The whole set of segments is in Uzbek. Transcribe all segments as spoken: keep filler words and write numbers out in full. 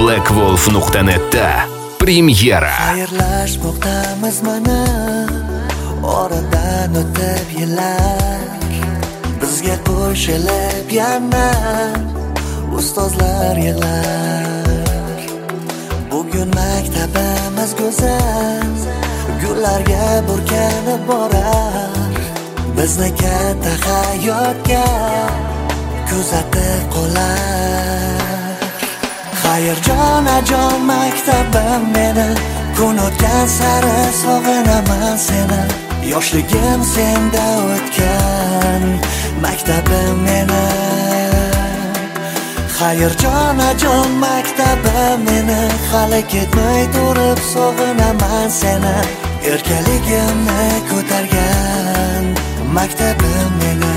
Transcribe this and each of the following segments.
black wolf nuqta netda premyera. Xayrlashmoqdamiz mana oradan o'tib yillar, bizga qo'shilib yana ustozlar yig'lar. Bugun maktabimiz go'zal, gullarga burkanib borar, bizni katta hayotga kuzatib qolar. Xayr jonajon maktabim meni, kun o'tgan sari sog'inaman seni. Yoshligim senda o'tgan maktabim meni. Xayr jonajon maktabim meni, hali ketmay turib sog'inaman seni. Erkaligimni ko'targan maktabim meni.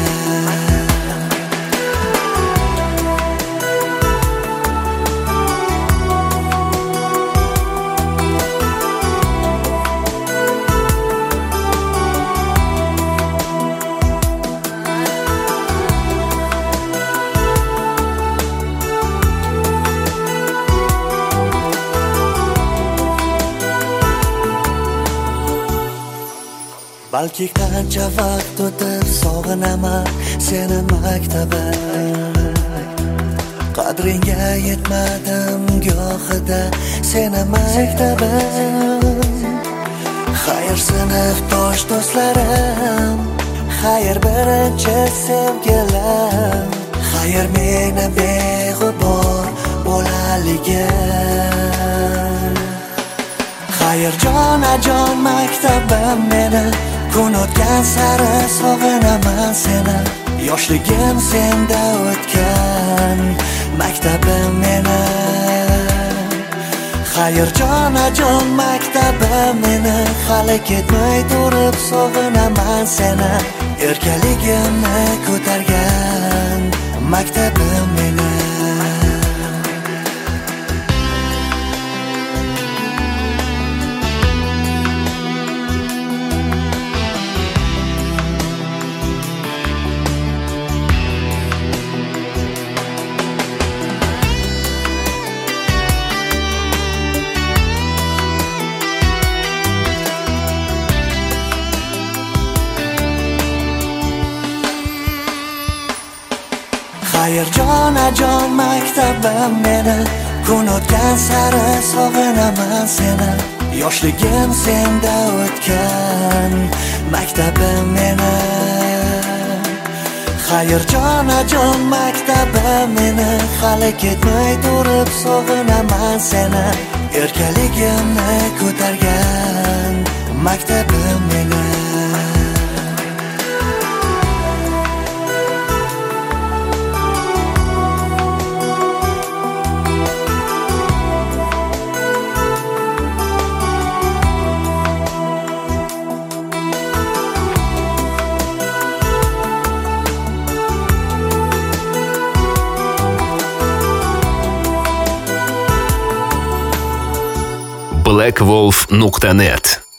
Balki qancha vaqt o'tib sog'inaman seni maktabim. Qadringga yetmadim gohida seni maktabim. Xayr sinfdosh do'stlarim, xayr birinchi sevgilim, xayr meni beg'ubor bolaligim. Xayr jonajon maktabim meni, kun o'tgan sari sog'inaman seni. Yoshligim senda o'tgan maktabim meni. Xayr jonajon maktabim meni, hali ketmay turib sog'inaman seni. Erkaligimni ko'targan maktabim meni. Xayr jonajon maktabim meni, kun o'tgan sari sog'inaman seni. Yoshligim senda o'tgan maktabim meni. Xayr jonajon maktabim meni, hali ketmay turib sog'inaman seni. Erkaligimni ko'targan maktabim meni. black wolf nuqta net